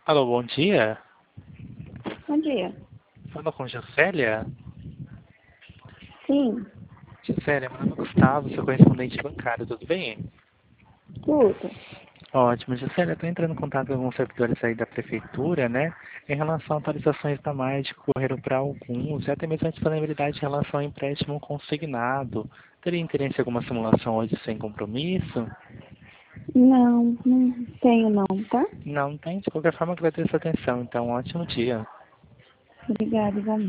Alô, bom dia. Bom dia. Fala com Juscelia. Sim, Juscelia, meu nome é Gustavo, seu correspondente bancário, tudo bem? tudo. Ótimo, Juscelia, estou entrando em contato com alguns servidores aí da prefeitura, né? Em relação a atualizações da MAE que ocorreram para alguns, e até mesmo a disponibilidade em relação ao empréstimo consignado. Teria interesse em alguma simulação hoje sem compromisso? Não tenho não, tá? Não tem, de qualquer forma, agradeço a atenção, então, um ótimo dia. Obrigada, igualmente.